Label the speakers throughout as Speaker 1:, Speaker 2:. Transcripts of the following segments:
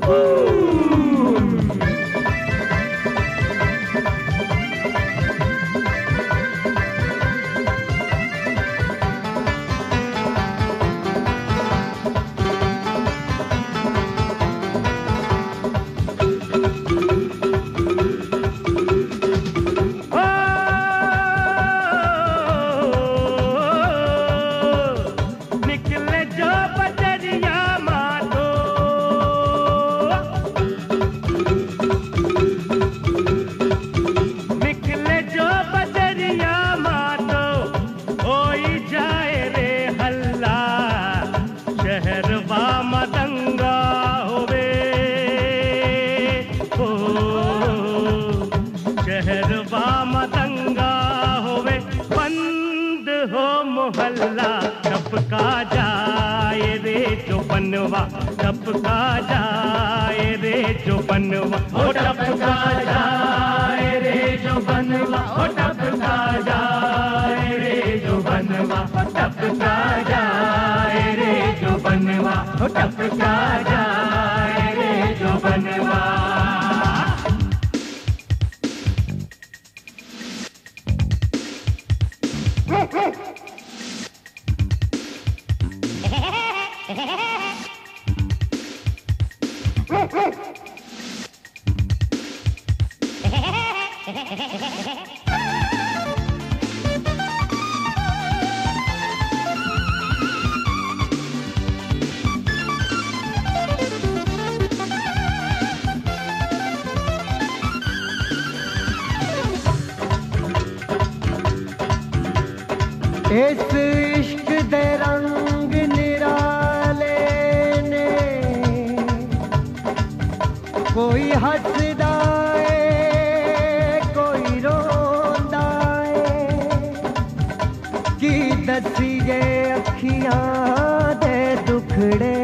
Speaker 1: टपका जाए रे जो बनवा, टपका जाए रे जो बनवा, ओ टपका जाए रे जो बनवा, ओ टपका जाए रे जो बनवा, टपका जाए रे जो बनवा, ओ टपका जाए रे जो बनवा।
Speaker 2: इस इश्क दे रंग निराले ने कोई हसदा है कोई रोंदा है, की दसिए अखियां दे दुखड़े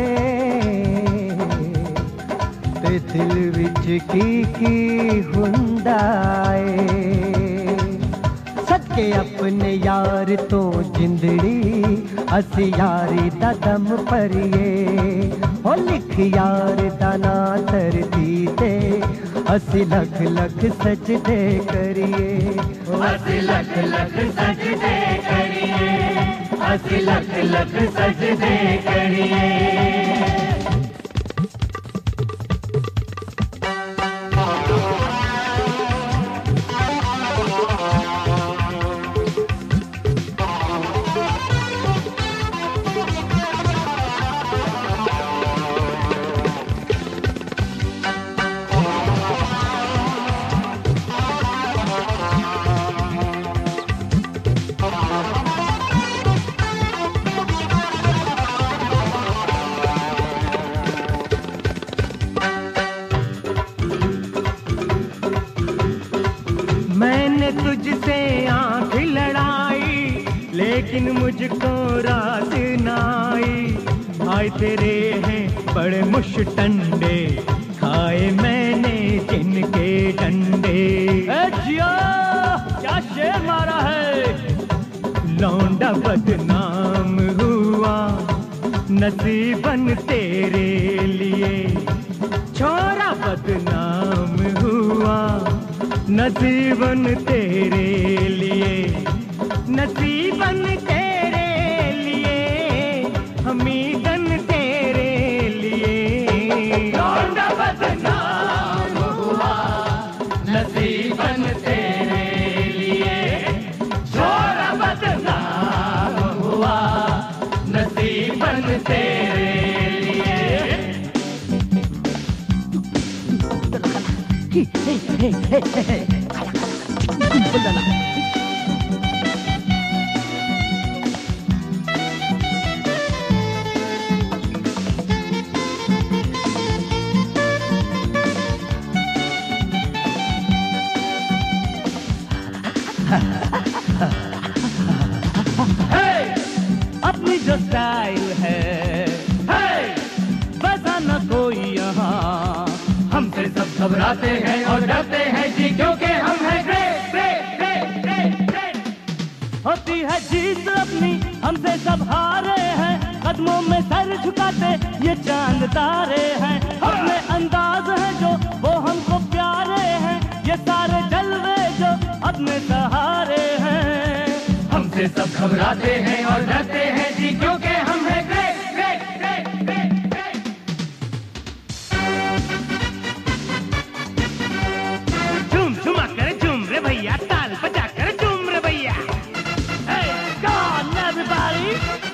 Speaker 2: ते दिल विच की हुंदा है। सदके अपने यार तो जिंदड़ी असी यारी दा दम भरिए, ओ लिख यार दा ना धरती ते असी लख लख सजदे करिए,
Speaker 1: असी लख लख सजदे करिए, असी लख लख सजदे करिए। मैंने तुझसे आंख लड़ाई लेकिन मुझको रात न आई, आए तेरे हैं बड़े मुश्तंडे खाए मैंने जिनके डंडे। जिया क्या शेर मारा है, लौंडा बदनाम हुआ नसीबन तेरे लिए, छोरा बदनाम हुआ नसीबन तेरे लिए, नसीबन तेरे लिए, हमीदन तेरे लिए। लौंडा बदनाम हुआ नसीबन तेरे लिए, छोरा बदनाम हुआ नसीबन तेरे लिए। अपनी जो स्टाइल है वैसा न कोई यहाँ, हमसे सब घबराते हैं और डरते हैं जी क्योंकि हम हैं great great great great great. होती है जीत अपनी हमसे सब हारे हैं, कदमों में सर झुकाते ये चांद तारे हैं, अपने अंदाज हैं जो वो हमको प्यारे हैं, ये सारे जलवे जो अपने सहारे हैं। हमसे सब घबराते हैं और डरते हैं जी, क्योंकि हम हैं great great great great great. झूम झुमा कर झूम रे भैया, ताल बजा कर झूम रे भैया। Hey, come on everybody!